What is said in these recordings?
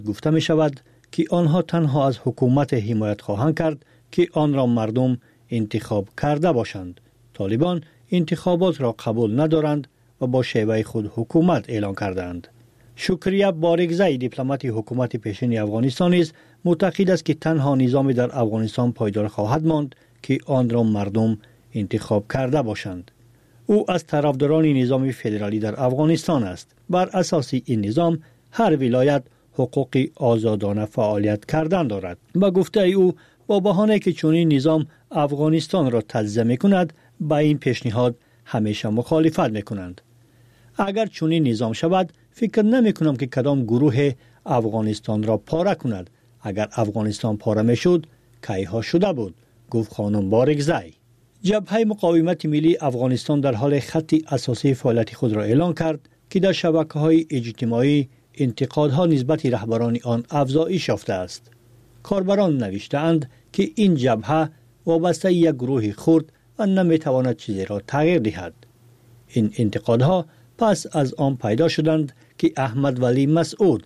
گفته می شود که آنها تنها از حکومت حمایت خواهند کرد که آن را مردم انتخاب کرده باشند. طالبان انتخابات را قبول ندارند و با شیوه خود حکومت اعلان کردند. شکریه بارگزای دیپلمات حکومت پیشین افغانستان است معتقد است که تنها نظامی در افغانستان پایدار خواهد ماند که آن را مردم انتخاب کرده باشند. او از طرفداران نظام فدرالی در افغانستان است. بر اساس این نظام هر ولایت حقوق آزادانه فعالیت کردن دارد. با گفته او با بهانه که چنین نظام افغانستان را تجزیه می‌کند با این پیشنهاد همیشه مخالفت می‌کنند. اگر چنین نظام شود فکر نمی‌کنم که کدام گروه افغانستان را پاره کند. اگر افغانستان پاره می‌شد کیها شده بود، گفت خانم بارگزای. جبهه مقاومت ملی افغانستان در حال خط اساسی فعالیت خود را اعلان کرد که در شبکه‌های اجتماعی انتقادها نسبت رهبران آن افزایش یافته است. کاربران نوشته‌اند که این جبهه وابسته یک گروه خرد و نمی‌تواند چیزی را تغییر دهد. این انتقادها پس از آن پیدا شدند که احمد ولی مسعود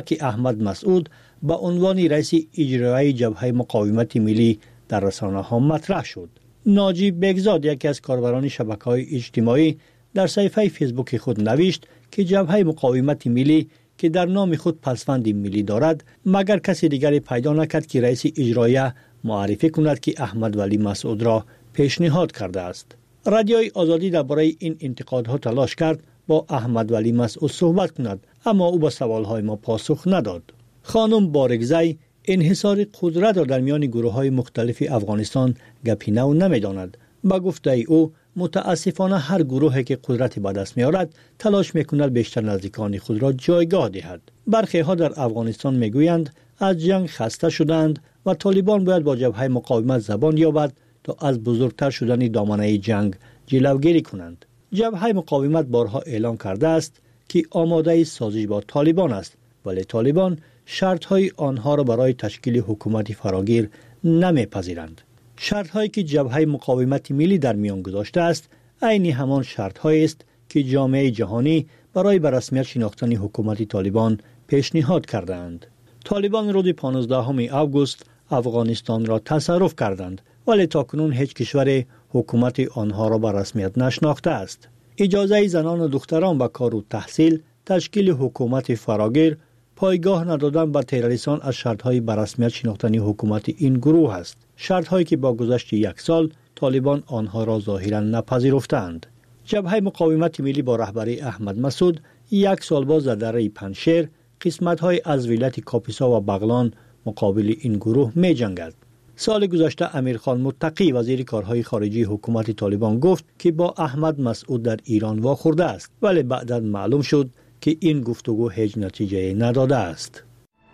به عنوان رئیس اجرایی جبهه مقاومت ملی در رسانه‌ها مطرح شد. ناجی بگزاد یکی از کاربران شبکه‌های اجتماعی در صفحه فیسبوک خود نوشت که جبهه مقاومت ملی که در نام خود پسوند ملی دارد مگر کسی دیگری پیدا نکرد که رئیس اجرایی معرفی کند که احمد ولی مسعود را پیشنهاد کرده است. رادیوی آزادی درباره این انتقادها تلاش کرد با احمد ولی مسعود صحبت کند اما او به سوالهای ما پاسخ نداد. خانم بارگزای انحصار قدرت را در میان گروه‌های مختلف افغانستان گپی نو نمی‌داند. با گفته او متاسفانه هر گروهی که قدرت به دست می‌آورد تلاش می‌کند بیشتر نزدیکان خود را جایگاه دهد. برخی‌ها در افغانستان می‌گویند از جنگ خسته شدند و طالبان باید با جبهه مقاومت زبان یابد تا از بزرگتر شدن دامنه جنگ جلوگیری کنند. جبهه مقاومت بارها اعلام کرده است که آماده سازش با طالبان است، ولی طالبان شرط‌های آنها را برای تشکیل حکومت فراگیر نمی‌پذیرند. شرط‌هایی که جبهه مقاومت ملی در میان گذاشته است عین همان شرط‌هایی است که جامعه جهانی برای به رسمیت شناختن حکومت طالبان پیشنهاد کردند. طالبان روز 15 آگوست افغانستان را تصرف کردند ولی تاکنون هیچ کشور حکومت آنها را به رسمیت نشناخته است. اجازه زنان و دختران به کار و تحصیل، تشکیل حکومت فراگیر، پایگاه ندادن به تروریستان از شرط‌های به رسمیت شناختن حکومت این گروه است. شرط‌هایی که با گذشت یک سال طالبان آنها را ظاهراً نپذیرفتند. جبهه مقاومت ملی با رهبری احمد مسعود یک سال باز در دره پنجشیر قسمت‌های از ولایت کاپیسا و بغلان مقابل این گروه می‌جنگد. سال گذشته امیرخان متقی وزیر کارهای خارجی حکومت طالبان گفت که با احمد مسعود در ایران واخورده است، ولی بعداً معلوم شد که این گفتگو هیچ نتیجه نداده است.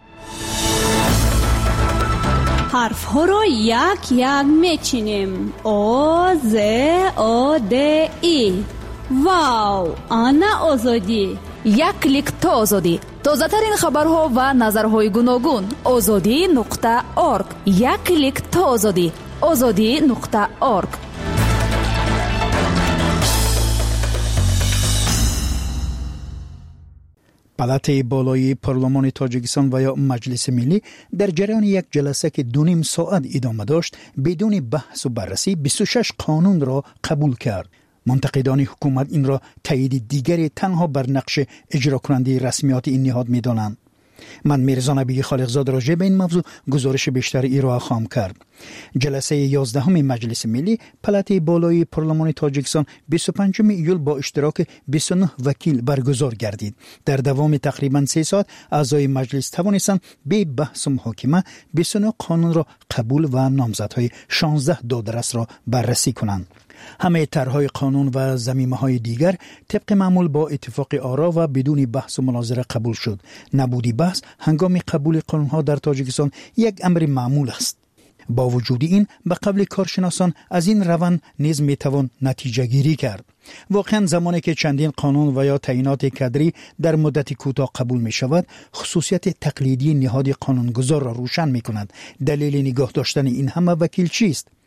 حرف ها رو یک یک میچینیم. او ز او د ای. واو، آنا آزادی. یک کلیک تا آزادی. تازه ترین خبرها و نظرهای گوناگون. azadi.org. یک کلیک تا آزادی. azadi.org. پالات بالای پارلمان تاجیکستان و یا مجلس ملی در جریان یک جلسه که 2.5 ساعت ادامه داشت بدون بحث و بررسی 26 قانون را قبول کرد. منتقدان حکومت این را تایید دیگری تنها بر نقش اجرا کننده رسمیات این نهاد می دانند. من میرزا نبی خالقزاد راجع به این موضوع گزارش بیشتر ارائه خواهم کرد. جلسه 11 مجلس ملی پالات بالای پارلمان تاجیکستان 25 ایول با اشتراک 29 وکیل برگزار گردید. در دوام تقریبا 3 ساعت اعضای مجلس توانستند به بحث و محاکمه 29 قانون را قبول و نامزدهای 16 دادرس را بررسی کنند. همه طرح‌های قانون و ضمیمه‌های دیگر طبق معمول با اتفاق آرا و بدون بحث و مناظره قبول شد. نبودی بحث هنگام قبول قانون‌ها در تاجیکستان یک امر معمول است. با وجود این به قبل کارشناسان از این روند نیز میتوان نتیجه گیری کرد. واقعا زمانی که چندین قانون و یا تعیینات کادری در مدت کوتاه قبول می شود خصوصیت تقلیدی نهاد قانونگذار را روشن می کند. دلیل نگاه داشتن این همه وکیل چیست؟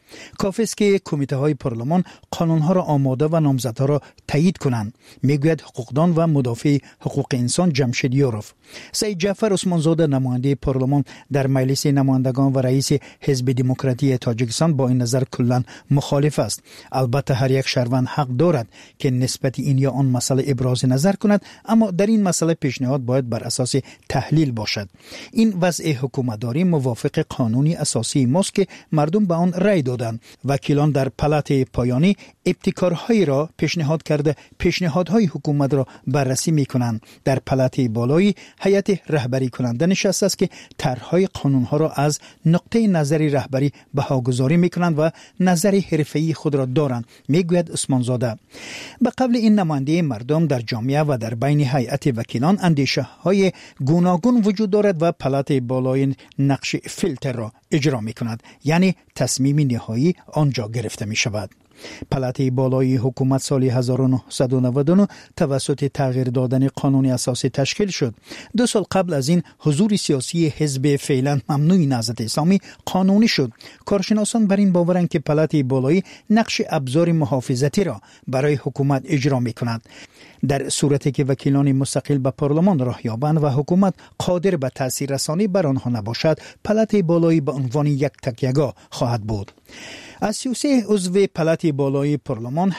کافی است که کمیته های پارلمان قانون ها را آماده و نامزدها را تایید کنند، میگوید حقوقدان و مدافع حقوق انسان جمشید یوروف. سید جعفر عثمانزاده نماینده پارلمان در مجلس نمایندگان و رئیس حزب دموکراتی تاجیکستان با این نظر کلا مخالف است. البته هر یک شهروند حق دارد که نسبت این یا آن مسئله ابراز نظر کند، اما در این مسئله پیشنهاد باید بر اساس تحلیل باشد. این وضع حکومتداری موافق قانونی اساسی ماست که مردم به آن رأی دادند. وکیلان در پلات پایانی ابتکارهایی را پیشنهاد کرده پیشنهادهای حکومت را بررسی می‌کنند. در پلات بالایی هیئت رهبری کننده نشسته است که طرح‌های قانون‌ها را از نقطه نظری رهبری بهاگذاری می‌کنند و نظر حرفه‌ای خود را دارند، میگوید عثمانزاده. به قبل این نماینده مردم در جامعه و در بین هیئت وکیلان اندیشه‌های گوناگون وجود دارد و پلات بالای نقش فیلتر را اجرا می‌کند، یعنی تصمیم نهایی آنجا گرفته می‌شود. پلات بالای حکومت سال 1999 توسط تغییر دادن قانون اساسی تشکیل شد. 2 سال قبل از این حضور سیاسی حزب فعلا ممنوع نهضت اسلامی قانونی شد. کارشناسان بر این باورند که پلات بالایی نقش ابزار محافظتی را برای حکومت اجرا می‌کند. در صورتی که وکیلان مستقل به پارلمان راه یابند و حکومت قادر به تاثیر رسانی بر آنها نباشد، پلات بالایی به عنوان یک تکیه‌گاه خواهد بود. از 33 عضو پلات بالای پارلمان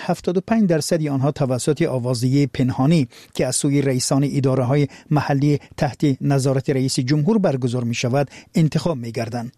75% آنها توسط آوازی پنهانی که از سوی رئیسان اداره‌های محلی تحت نظارت رئیس جمهور برگزار می‌شود انتخاب می‌گردند.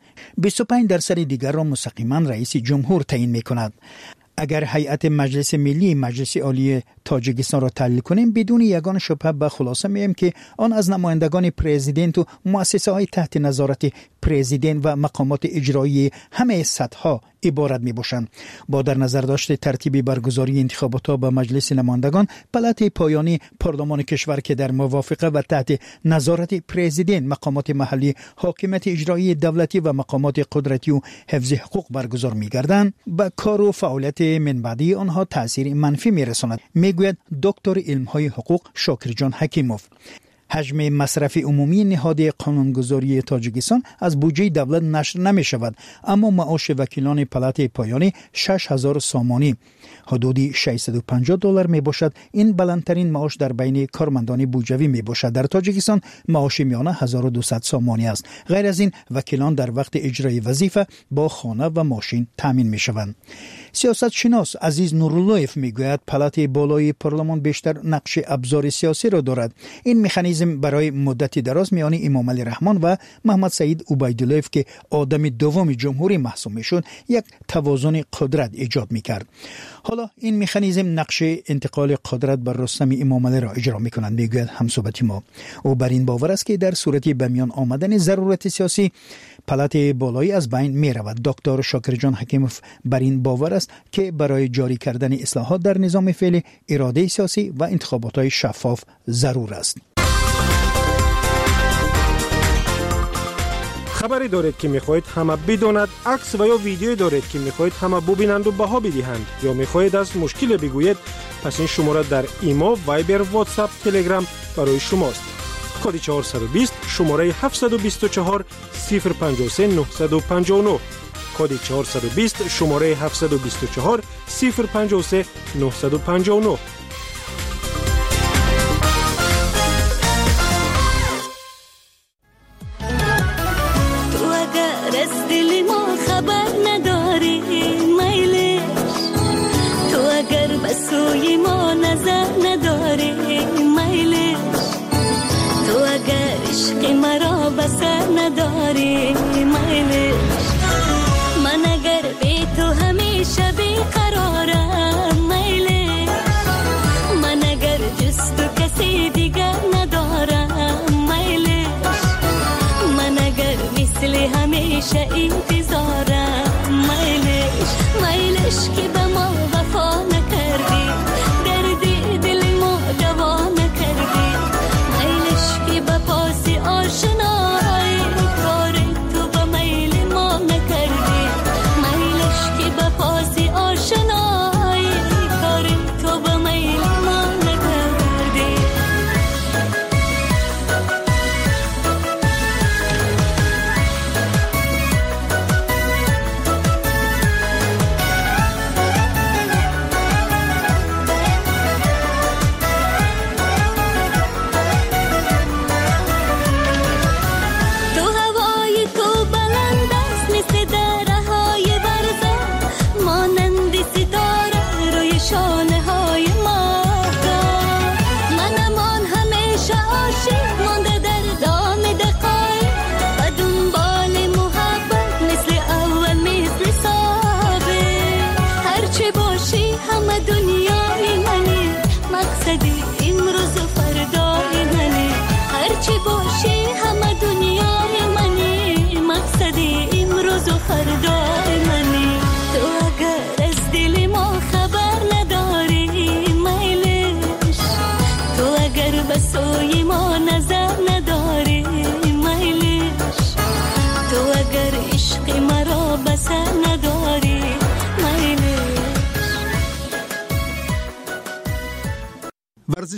25% دیگر را مستقیما رئیس جمهور تعیین می‌کند. اگر هیئت مجلس ملی مجلس عالی تاجیکستان را تحلیل کنیم، بدون یگان شبهه به خلاصه می‌آییم که آن از نمایندگان پرزیدنت و مؤسسه‌های تحت نظارت پرزیدنت و مقامات اجرایی همه سطح‌ها عبارت می‌باشند. با در نظر داشت ترتیب برگزاری انتخابات به مجلس نمایندگان، پلات پایانی پارلمان کشور که در موافقه و تحت نظارت پرزیدنت، مقامات محلی، حاکمیت اجرایی دولتی و مقامات قدرتی و حفظ حقوق برگزار می‌گردند، به کار و فعالیت من بعدی آنها تأثیر منفی می‌رساند، میگوید دکتر علم‌های حقوق شاکر جان حکیموف. حجم مصرف عمومی نهاد قانونگذاری تاجیکستان از بودجه دولت نشر نمی شود، اما معاش وکیلان پلات پایانی 6000 سامانی حدود $650 می باشد. این بلندترین معاش در بین کارمندان بودجوی می باشد. در تاجیکستان معاش میانه 1200 سامانی است. غیر از این وکیلان در وقت اجرای وظیفه با خانه و ماشین تامین می شوند. سیاست شناس عزیز نوراللهیف میگوید پلات بالای پارلمان بیشتر نقش ابزار سیاسی را دارد. این مکانیزم برای مدت دراز میان امام علی رحمان و محمد سعید عبیداللهیف که آدم دوم جمهوری محسوب میشد یک توازن قدرت ایجاد میکرد. حالا این مکانیزم نقش انتقال قدرت بر رستم امام علی را اجرا میکنند، میگوید همصحبت ما. او بر این باور است که در صورت به میان آمدن ضرورت سیاسی پلات بالایی از بین می رود. دکتر شاکر جان حکیموف بر این باور است که برای جاری کردن اصلاحات در نظام فعلی اراده سیاسی و انتخابات شفاف ضرور است. خبری دارید که میخواهید همه بداند، عکس و یا ویدیویی دارید که میخواهید همه ببینند و بها بدهند، یا میخواهید از مشکل بگویید، پس این شماره در ایما، وایبر، واتساپ، تلگرام برای شماست. کد 420 شماره 724 053 959 کد 420 شماره 724 053 959. تو اگر از دل ما خبر نداری میلش، تو اگر به سوی ما نظر نداری میلش، تو اگر عشق مرا بسر نداری میلش، من اگر بی تو همیشه بیقرارم میلش، من اگر جز تو کسی دیگر ندارم میلش، من اگر مثل همیشه انتظارم میلش، میلش که به ما وفا نکردی، دردی دل ما دوا نکردی، میلش که به پاس آشنایی کار تو به میل ما نکردی، میلش که به پاس آشنایی کار تو به میل ما نکردی.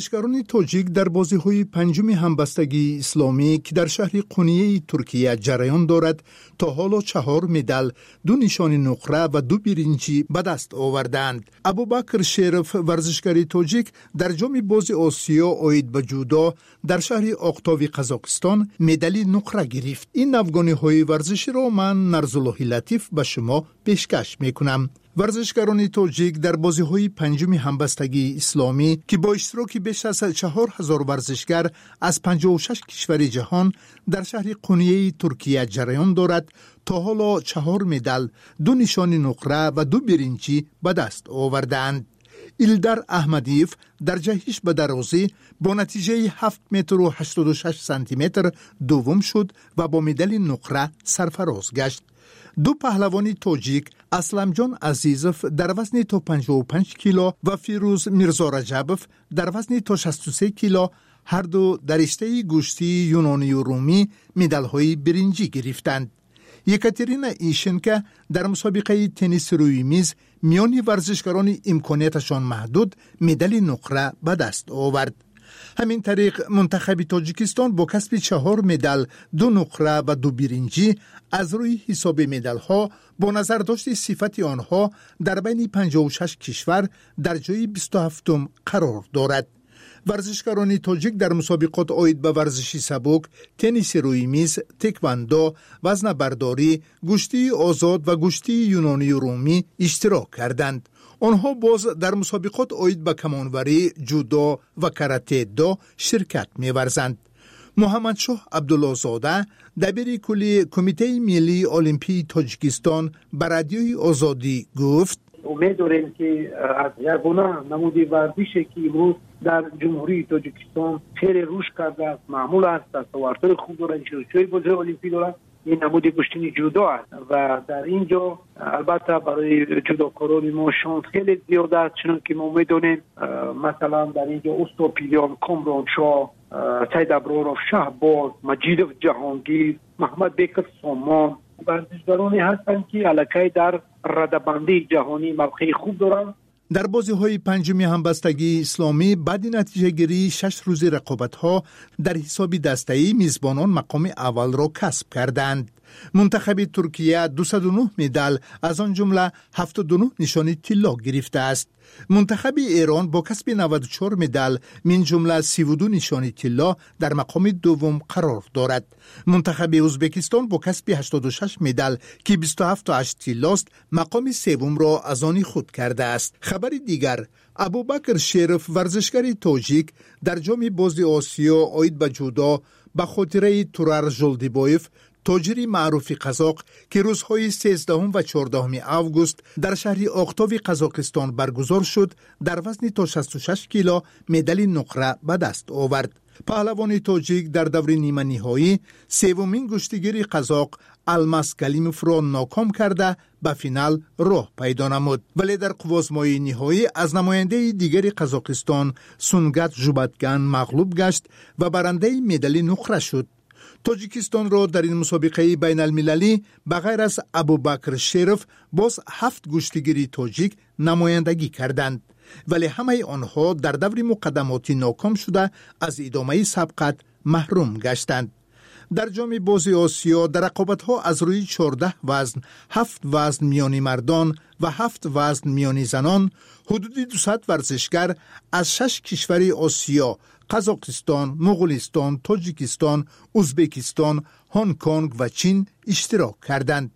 ورزشکاران تاجیک در بازی‌های پنجم همبستگی اسلامی که در شهر قونیه ترکیه جریان دارد تا حالا 4 مدال، 2 نشان نقره و 2 برنجی به دست آوردند. ابوبکر شریف ورزشکار تاجیک در جام بازی آسیا عاید به جودو در شهر آقتاوی قزاقستان مدال نقره گرفت. این افغانی‌های ورزشی را من نرزالله لطیف به شما پیشکش میکنم. ورزشکاران تاجیک در بازی‌های پنجم همبستگی اسلامی که با اشتراک بیش از 4000 ورزشکار از 56 کشور جهان در شهر قونیه ترکیه جریان دارد تا حالا 4 مدال، 2 نشان نقره و 2 برنجی به دست آوردند. ایلدار احمدیف در جهش به درازی با نتیجه 7 متر و 86 سانتی متر دوم شد و با مدال نقره سرفراز گشت. 2 پهلوان تاجیک اسلمجان عزیزف در وزن تا 55 کیلو و فیروز میرزا رجبف در وزن تا 63 کیلو هر دو در رشته گوشتی یونانی و رومی مدال‌های برنجی گرفتند. یکاترینا ایشنکا در مسابقه تنیس روی میز میان ورزشکاران امکاناتشان محدود مدال نقره به دست آورد. همین طریق منتخب تاجیکستان با کسب 4 مدال، 2 نقره و 2 برنجی از روی حساب مدال ها با نظر داشت صفت آنها در بین 56 کشور در جای 27 قرار دارد. ورزشکاران تاجیک در مسابقات عاید به ورزش سبک، تنیس روی میز، تکواندو، وزن برداری، گوشتی آزاد و گوشتی یونانی و رومی اشتراک کردند. آنها باز در مسابقات عاید به کمانوری، جودو و کاراته دو شرکت می‌ورزند. محمد شاه عبدالله زاده دبیر کلی کمیته ملی المپی تاجیکستان به رادیوی آزادی گفت: امید داریم که از یگانه نمود ورزشی که امروز در جمهوری تاجیکستان خیلی رشد کرده است، معمول است، دستاوردهای خوب دارد، شرکت‌های بازی المپی دارد. این نمود گشتنی جودو است و در اینجا البته برای جودوکاران ما شانس خیلی زیاده است، چون که ما می‌دونیم مثلا در اینجا استوپیلیان، کامران شاه، سید ابرارов شهباز، مجیدov جهانگیر، محمد بیکر سامان ورزشکارانی هستند که الکی در رده‌بندی جهانی موقع خوب دارند. در بازی‌های پنجم همبستگی اسلامی بعد نتیجه گیری 6 روز رقابت‌ها در حساب دسته‌ای میزبانان مقام اول را کسب کردند. منتخب ترکیه 209 مدال از آن جمله 79 نشان طلا گرفته است. منتخب ایران با کسب 94 مدال من جمله 32 نشان طلا در مقام دوم قرار دارد. منتخب ازبکستان با کسب 86 مدال که 27 تا 8 طلاست مقام سوم را از آن خود کرده است. خبر دیگر: ابوبکر شریف ورزشکار تاجیک در جام بازی آسیا عاید به جودو به خاطره تورار ژولدیبایف تاجری معروف قزاق که روزهای 13 و 14 آگوست در شهر آقتاوی قزاقستان برگزار شد در وزن تا 66 کیلو مدال نقره به دست آورد. پهلوان تاجیک در دور نیمه نهایی سومین گشتیگیر قزاق الماس کلیموف را ناکام کرده به فینال راه پیدا نمود، ولی در قوازمای نهایی از نماینده دیگر قزاقستان سونگات ژوباتگان مغلوب گشت و برنده مدال نقره شد. تاجیکستان را در این مسابقه بین المللی بغیر از ابوبکر شریف باز 7 گشتیگیر تاجیک نمایندگی کردند، ولی همه آنها در دور مقدماتی ناکام شده از ادامه سبقت محروم گشتند. در جام بازی آسیا در رقابت‌ها از روی 14 وزن، 7 وزن میانی مردان و 7 وزن میانی زنان حدود 200 ورزشکار از 6 کشور آسیا، قزاقستان، مغولستان، تاجیکستان، ازبکستان، هنگ کنگ و چین اشتراک کردند.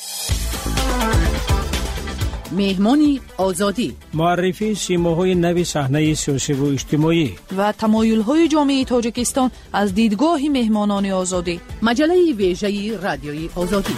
مهمانی آزادی، معرفی سیماهای نوی صحنه سیاسی و اجتماعی و تمایل‌های جامعه تاجیکستان از دیدگاه مهمانان آزادی. مجله ویژه رادیوی آزادی.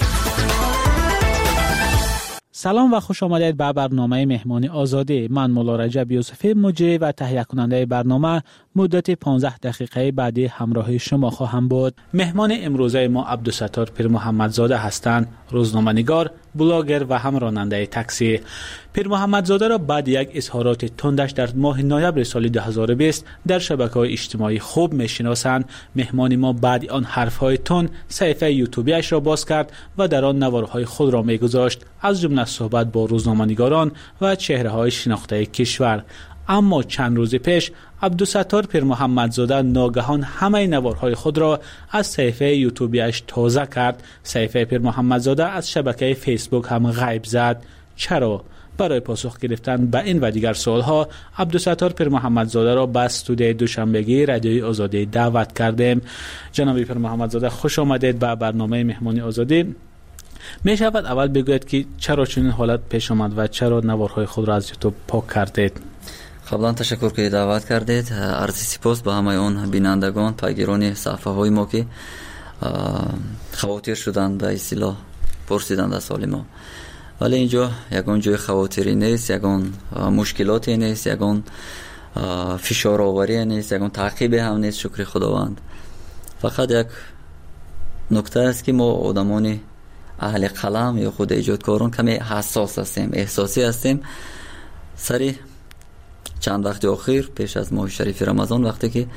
سلام و خوش آمدید به برنامه مهمانی آزادی. من مولا رجب یوسفی مجری و تهیه کننده برنامه مدت 15 دقیقه بعدی همراه شما خواهم بود. مهمان امروزه ما عبدالستار پیر محمدزاده هستند، روزنامه‌نگار، بلاگر و هم راننده تاکسی. پیر محمدزاده را بعد یک اظهارات تندش در ماه نوامبر سال 2020 در شبکه‌های اجتماعی خوب می‌شناسند. مهمان ما بعد آن حرف‌های تند صفحه یوتیوبیش را باز کرد و در آن نوارهای خود را می‌گذاشت، از جمله صحبت با روزنامه‌نگاران و چهره‌های شناخته کشور. اما چند روز پیش عبدالستار پیر محمدزاده ناگهان همه نوارهای خود را از صفحه یوتیوبیش تازه کرد. صفحه پیر محمدزاده از شبکه فیسبوک هم غیب زد. چرا؟ برای پاسخ گرفتن به این و دیگر سوالها عبدالستار پیر محمدزاده را به استودیوی دوشنبگی رادیوی آزادی دعوت کردیم. جناب پیر محمدزاده خوش آمدید به برنامه مهمانی آزادی. می شود اول بگوید که چرا چنین حالت پیش آمد و چرا نوارهای خود را از یوتیوب پاک کردید؟ قبلا تشکر که دعوت کردید. عرض سپاس به همه اون بینندگان پیگیران صفحه های ما که خواطر شدند به اصطلاح پرسیدند از سوال ما. ولی اینجا یگان جای خواطری نیست، یگان مشکلاتی نیست، یگان فشار آوری نیست، یگان تعقیب هم نیست. شکر خداوند. فقط یک نکته است که ما آدمان اهل قلم یا خود ایجادکاران کمی حساس هستیم، احساسی هستیم. سری چند وقت اخیر پیش از ماه شریف رمضان وقتی که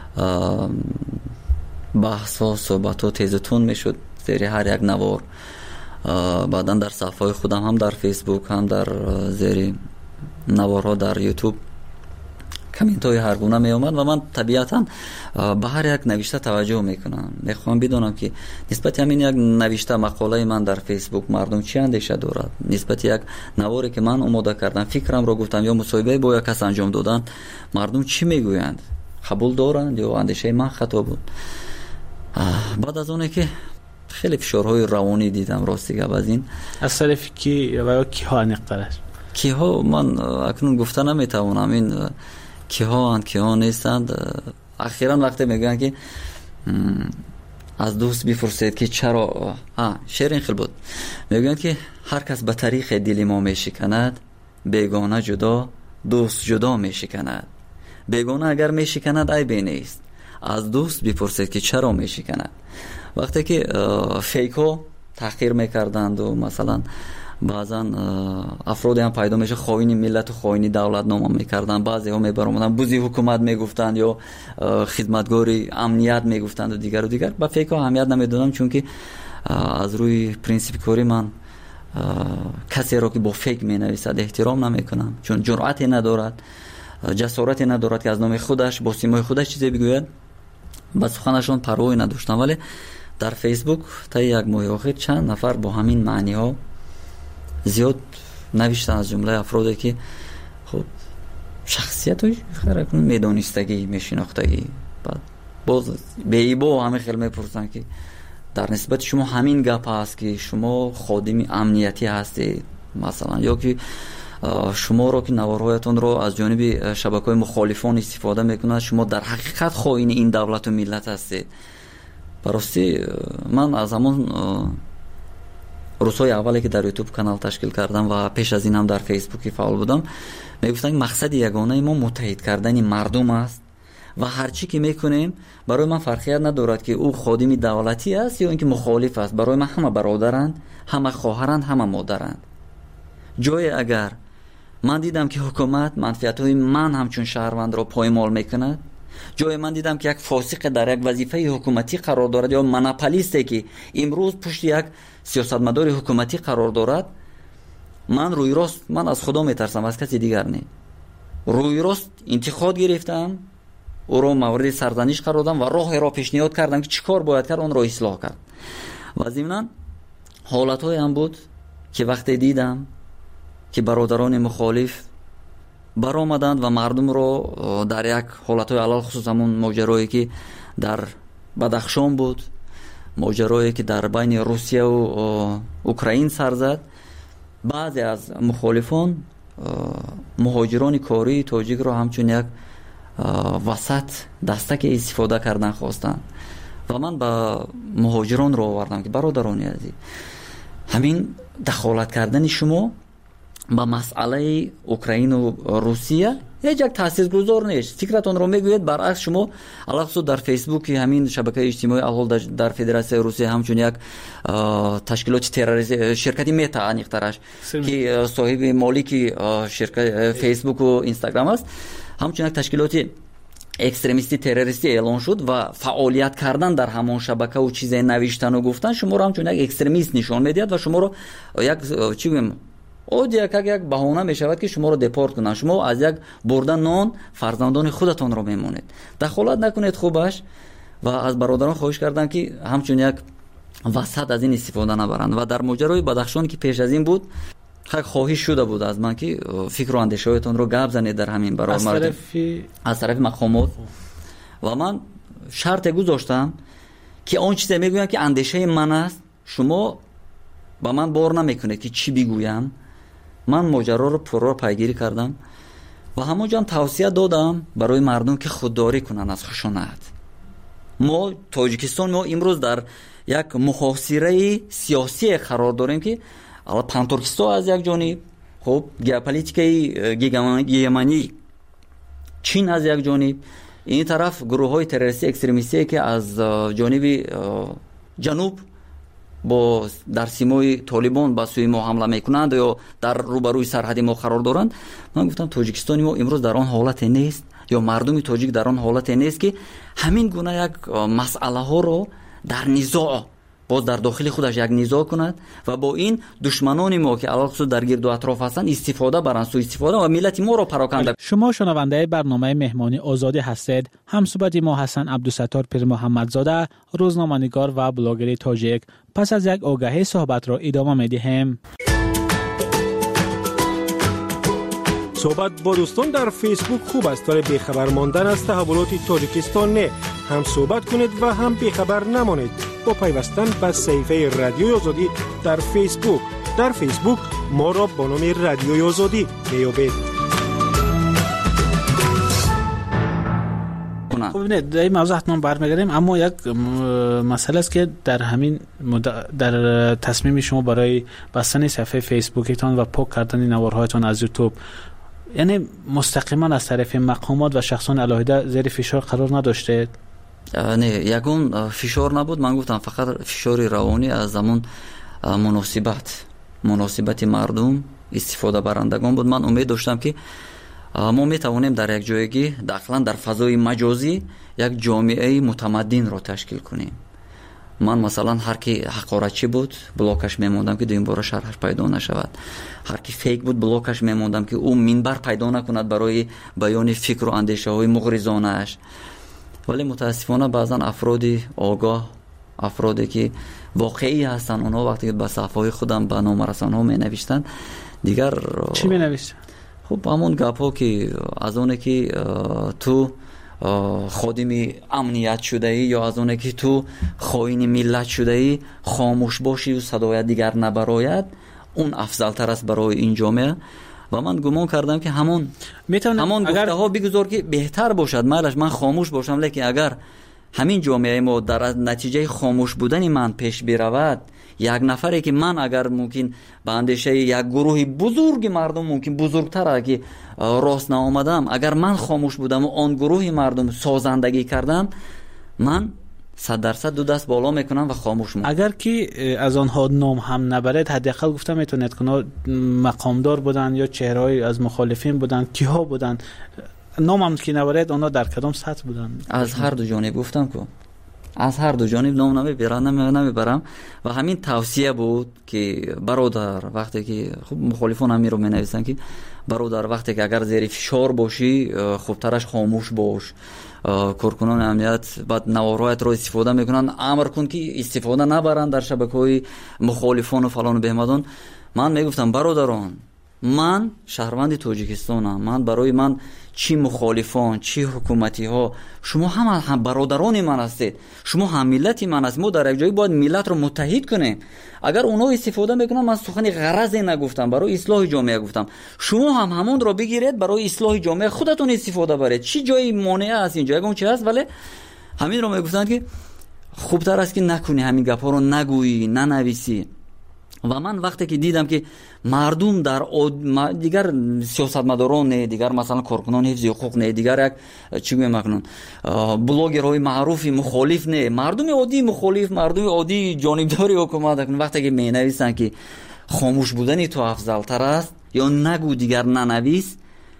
بحث ها صحبت ها تیز و تند میشد زیر هر یک نوار، بعدا در صفحه خودم هم در فیسبوک هم در زیر نوارها در یوتیوب کامنت های هر گونه می اومد و من طبیعتا به هر یک نوشته توجه میکنم. میخوام بدونم که نسبت همین یک نوشته مقاله من در فیسبوک مردم چی اندیشه دارد، نسبت یک نواری که من آماده کردم فکرم رو گفتم یا مصاحبه با یک کس انجام دادن مردم چی میگویند، قبول دارند یا اندیشه من خطا بود. بعد از اونه که خیلی فشارهای روانی دیدم راستی گپ از این از طرف کی و کی ها نقطرش کی ها من اکنون گفته نمیتوانم این کی ها اند کی ها نیستند. اخیراً وقتی میگن که از دوست بپرسید که چرا شعر این خیلی بود، میگن که هر کس به طریق دل ما میشکند بیگانه جدا دوست جدا میشکند. بیگانه اگر میشکند عیبی نیست، از دوست بپرسید که چرا میشکند. وقتی که فیکو تحقیر میکردند و مثلا بعضا افرادی هم پیدا میشه خائن ملت و خائن دولت نام میکردن، بعضی ها میبرامدن بوزی حکومت میگفتند یا خدمتگاری امنیت میگفتند و دیگر. با فیکو اهمیت نمیدادم چون که از روی پرینسیپ کاری من کسی را که با فیک مینویسد احترام نمیکنم، چون جرأتی ندارد، جسارتی ندارد که از نام خودش با سیمای خودش چیزی بگوید. با سخنشون پروایی نداشتم. ولی در فیسبوک تا یک ماه اخیر چند نفر با همین معنی ها زیاد نوشتن، از جمله افرادی که خب شخصیت های خیلی میدانستگی میشناختگی، بعد باز به ایبا همه خیلی میپرسن که در نسبت شما همین گپ هست که شما خادم امنیتی هستید مثلا، یا که شما رو که نوارهایتون رو از جانب شبکه‌های مخالفان استفاده میکنند شما در حقیقت خائن این دولت و ملت هستید. براستی من از همون روزهای اولی که در یوتیوب کانال تشکیل کردم و پیش از این هم در فیسبوک فعال بودم میگفتن مقصد یگانه ما متحد کردن مردم است و هرچی که میکنیم برای من فرقیت ندارد که او خادم دولتی است یا اینکه مخالف است. برای من همه برادرند، همه خواهرند، همه مادرند. جای اگر من دیدم که حکومت منفعت‌های من همچون شهروند را پایمال میکند، جای من دیدم که یک فاسق در یک وظیفه حکومتی قرار دارد یا مناپولیستی که امروز پشت یک سیاستمدار حکومتی قرار دارد، من روی راست من از خدا میترسم، از کسی دیگر نه. روی راست انتقاد گرفتم، او را مورد سرزنش قرار دادم و راه را پیشنهاد کردم که چیکار باید کرد اون را اصلاح کرد. و ضمن حالت‌های هم بود که وقتی دیدم که برادران مخالف برآمدند و مردم رو در یک حالت‌های علل خصوص همون ماجرایی که در بدخشان بود، ماجرایی که در بین روسیه و اوکراین سر زد، بعضی از مخالفان مهاجران کاری تاجیک رو همچون یک وسط دستک استفاده کردن خواستن و من با مهاجران رو آوردم که برادران عزیز، همین دخالت کردن شما با مسئله اوکراین و روسیه هیچ یک تاثیرگذار نیست. فکرتون رو میگوید برعکس شما علاوه در فیسبوک همین شبکه اجتماعی الحال در فدراسیون روسیه همچون یک تشکیلات تروریستی شرکتی متا انیخترش که صاحب مالک شرکت فیسبوک و اینستاگرام است، همچون یک تشکیلات اکستریمیستی تروریستی اعلان شد و فعالیت کردن در همون شبکه و چیزای نوشتن و گفتن شما رو همچون یک اکستریمیست نشان میدید و شما رو یک چی بگم عادی یک بهانه می شود که شما رو دپورت کنن. شما از یک برده نان فرزندان خودتان رو میمونید. دخالت نکنید خوبش. و از برادران خواهش کردم که همچون یک وسط از این استفاده نبرند. و در ماجرای بدخشان که پیش از این بود خواهش شده بود از من که فکر و اندیشه‌هایتان رو گپ زنید در همین برابر از طرف مقامات. و من شرط گذاشتم که آن چیزی میگویم که اندیشه من است، شما با من بار نمیکنید که چی بگویم. من ماجرا رو پرو پیگیری کردم و همونجا توصیه دادم برای مردم که خودداری کنن از خشونت. ما تاجیکستان ما امروز در یک محاصره سیاسی قرار داریم که پانترکیستان از یک جانب، خب ژئوپلیتیکای گیگمانی چین از یک جانب، این طرف گروه‌های تروریستی اکستریمیستی که از جانب جنوب با در سیمای طالبان با سوی ما حمله میکنند یا در روبروی سرحد ما قرار دارند. من گفتم تاجیکستان ما امروز در آن حالت نیست یا مردم تاجیک در آن حالت نیست که همین گونه یک مسئله ها رو در نزاع باز در داخل خودش یک نزاع کند و با این دشمنان ما که علاوه در گرد و اطراف هستند استفاده برند، سوء استفاده و ملت ما رو پراکنده. شما شنونده برنامه مهمانی آزادی هستید. همصحبت ما حسن عبدالستار پیر محمدزاده، روزنامه‌نگار و بلاگر تاجیک. پس از یک آگهی صحبت را ادامه می‌دهیم. صحبت با دوستان در فیسبوک خوب است، ولی بیخبر ماندن از تحولات تاجیکستان نه. هم صحبت کنید و هم بیخبر نمانید با پیوستن به صفحه رادیوی آزادی در فیسبوک. در فیسبوک ما را با نام رادیوی آزادی میابید. خب ببینید در این موضوع حتما برمیگردیم، اما یک مسئله است که در همین در تصمیم شما برای بستن صفحه فیسبوکتان و پاک کردن نوارهایتان از یوتیوب، یعنی مستقیما از طرف مقامات و شخصان علاهده زیر فشار قرار نداشته؟ نه، یگون فشار نبود. من گفتم فقط فشار روانی از زمان مناسبت مردم استفاده برندگان بود. من امید داشتم که ما میتوانیم در یک جایگی داخلا در فضای مجازی یک جامعه متمدن را تشکیل کنیم. من مثلا هر کی حقارتچی بود بلاکش میموندم که دویم بار شرحش پیدا نشود. هر کی فیک بود بلاکش میموندم که او منبر پیدا نکند برای بیان فکر و اندیشه های مغرضانه اش. ولی متاسفانه بعضا افرادی آگاه، افرادی که واقعی هستن، اونا وقتی که به صفحه خودم به نامه رسانه‌ها می نوشتن دیگر چی می نوشتن؟ خب همون گپا که از اونه که تو خادم امنیت شده ای یا از اونه که تو خائن ملت شده ای خاموش باشی و صدای دیگر نبراید، اون افضل تر است برای این جامعه. و من گمان کردم که همون گفته ها بگذار که بهتر باشد. من خاموش باشم، لیکن اگر همین جامعه ما در نتیجه خاموش بودن من پیش برود، یک نفری که من اگر ممکن به اندیشه یک گروه بزرگ مردم ممکن بزرگتر که راست نآمدم، اگر من خاموش بودم و آن گروه مردم سازندگی کردم، من 100% دو دست بالا میکنم و خاموش میکنم. اگر که از آنها نام هم نبرد، حداقل گفتم میتونید که مقامدار بودن یا چهره‌ای از مخالفین بودن، کیها بودن، نام هم که نبرد آنها در کدام سطح بودن؟ از هر دو جانب گفتم که از هر دو جانب نام نمیبرم و همین توصیه بود که برادر وقتی که خب مخالفان هم رو مینویسن که برادر وقتی که اگر زیر فشار باشی خوبترش خاموش باش. کارکنان امنیت بعد نوارهایت رو استفاده میکنن، امر کن که استفاده نبرن در شبکه‌های مخالفان و فلان و بهمدان. من میگفتم برادران، من شهروند تاجیکستانم، من برای من چی مخالفان چی حکومتی ها، شما هم برادران من هستید، شما هم ملت من هستید. ما در یک جایی باید ملت رو متحد کنیم. اگر اونها استفاده میکنن، من سخن غرضی نگفتم، برای اصلاح جامعه گفتم، شما هم همون رو بگیرید برای اصلاح جامعه خودتون استفاده برید. چی جایی مانع است اینجا اون چی هست؟ ولی همین رو میگفتن که خوبتر است که نکنی، همین گپا رو نگویی، ننویسی. و من وقتی که دیدم که مردم در دیگر سیاستمداران نه، دیگر مثلا کارکنان حفظ حقوق نه، دیگر یک چی میگن بلاگرهای معروف مخالف نه، مردم عادی مخالف، مردم عادی جانبداری حکومت، وقتی که مینویسن که خاموش بودن تو افضل تر است یا نگو دیگر ننویس،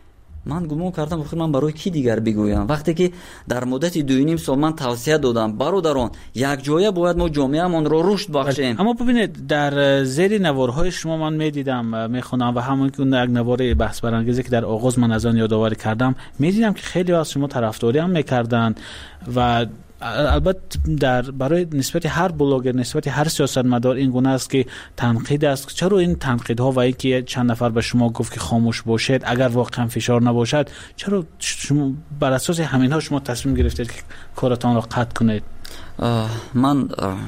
من گمان کردم آخر من برای کی دیگر بگویم؟ وقتی که در مدت 2.5 سال من توصیه دادم برادران یک جایه باید ما جامعه‌مان رو رشد بخشیم. اما ببینید در زیر نوارهای شما من میدیدم میخونم و همون که یک نوار بحث برانگیزی که در آغاز من از آن یادآوری کردم میدیدم که خیلی از شما طرفداری هم میکردن و البته در برای نسبت هر بلاگر نسبت هر سیاستمدار این گونه است که تنقید است. چرا این تنقیدها و اینکه چند نفر به شما گفت که خاموش باشید اگر واقعا فشار نباشد، چرا شما بر اساس همینها شما تصمیم گرفتید که کارتان را قطع کنید؟ من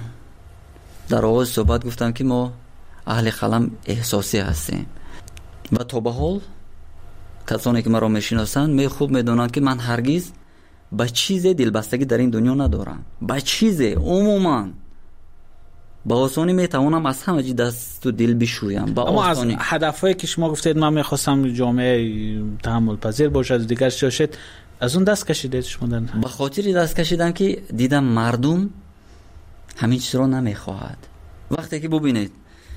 در آغاز صحبت گفتم که ما اهل قلم احساسی هستیم و تا به حال کسانی که مرا میشناسند می خوب میدونند که من هرگز با چیز دلبستگی در این دنیا ندارم. با چیز عموما با آسانی میتوانم از همه چیز دست و دل بشویم. اما از هدفهایی که شما گفتید من میخواستم جامعه تحمل پذیر باشد دیگر شاشد، از اون دست کشیدید شما؟ به خاطر دست کشیدم که دیدم مردم همین چیز رو نمیخواهد. وقتی که ببینید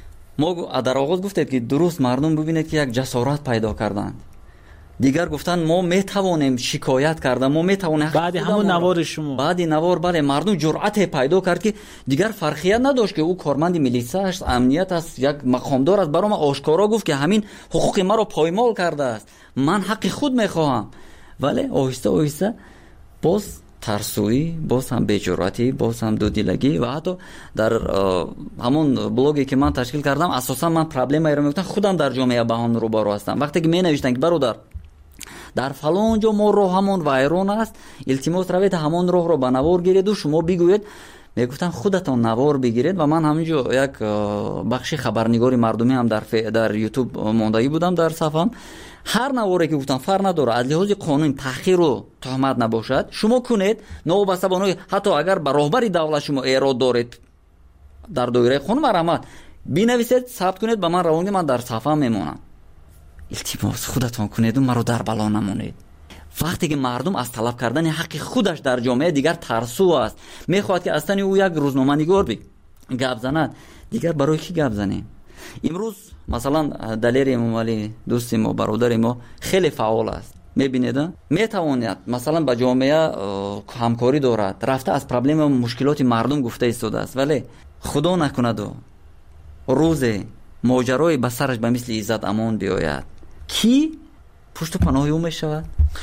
ما در آغاز گفتید که درست مردم ببینید که یک جسارت پیدا کردند، دیگر گفتن ما میتوانیم شکایت کردن، ما میتوانیم. بعد همون نوار شما بعد نوار بله مردم جرأت پیدا کرد که دیگر فرقیت نداشت که او کارمند میلیسا است، امنیت است، یک مقامدار است، برام آشکارا گفت که همین حقوق ما رو پایمال کرده است، من حق خود میخواهم. ولی آهسته آهسته باز ترسویی، باز هم بی‌جرأتی، باز هم دودیلگی و حتی در همون بلوگی که من تشکیل کردم اساسا من پرابلمی رو میگفتم خودم در جامعه با آن رو بارو هستم. وقتی که می نوشتن که برادر در فلان جا ما راه همون وایرون است، التماس روید همون راه رو به نوار گیرید و شما بگوید. میگفتم خودتون نوار بگیرید و من همینجا یک بخش خبرنگاری مردمی هم در یوتیوب موندایی بودم در صفحم. هر نواری که گفتم فرق نداره از لحاظ قانون تحقیر و تهمت نباشد شما کنید، نوبسته بانوی حتی اگر به راهبری دولت شما ایراد دارید در دایره قانون مرحمت بنویسید ثبت کنید به من روانید، من در صفحه میمونم. التماس خودتون کنید و مرا در بلا نمونید. وقتی که مردم از طلب کردن حق خودش در جامعه دیگر ترسو است، میخواد که اصلا او یک روزنامه‌نگار گپ زند، دیگر برای کی گپ زنیم؟ امروز مثلا دلیر امامعلی دوست ما برادر ما خیلی فعال است، میبینید میتواند مثلا با جامعه همکاری دارد، رفته از پرابلم و مشکلات مردم گفته ایستاده است، ولی خدا نکند و روز ماجرای به سرش به مثل عزت امان بیاید کی پشت و پناه او میشود؟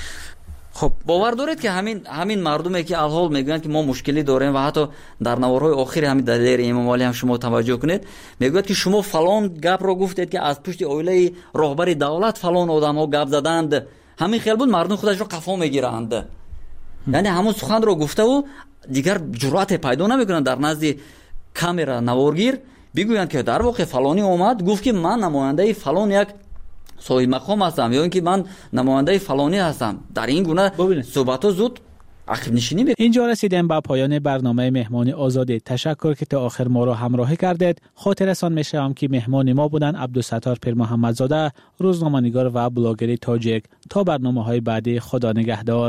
خب باور دارید که همین مردمی که الحال میگن که ما مشکلی داریم و حتی در نوارهای آخر همین دلیر امامعلی هم شما توجه کنید میگوید که شما فلان گپ رو گفتید که از پشت اویله راهبر دولت فلان آدم ها گپ زدند، همین خیال بود مردم خودش رو قفا میگیرند. یعنی همون سخن رو گفته و دیگر جرأت پیدا نمیکنن در نزد کامرا نوارگیر بگویند که در واقع فلانی اومد گفت که من نماینده فلان یک صاحب مقام هستم یا اینکه من نماینده فلانی هستم. در این گونه صحبت زود عقب نشینی میکنه. اینجا رسیدیم به پایان برنامه مهمانی آزادی. تشکر که تا آخر ما را همراهی کردید. خاطرتان میشم که مهمان ما بودن عبدالستار پیر محمدزاده، روزنامه‌نگار و بلاگر تاجیک. تا برنامه‌های بعدی، خدا نگهدار.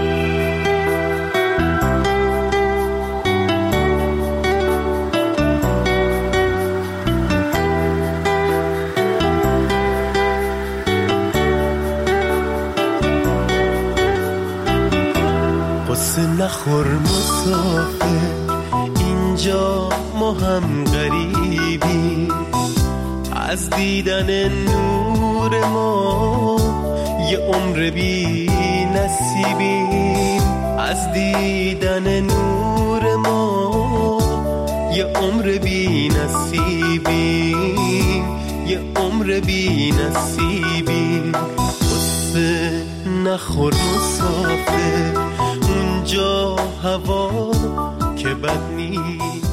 نخور مسافر اینجا ما هم غریبی، از دیدن نور ما یه عمر بی نصیبیم، از دیدن نور ما یه عمر بی نصیبیم، یه عمر بی نصیبیم. قصه نخور مسافر اونجا هوا که بد نیست.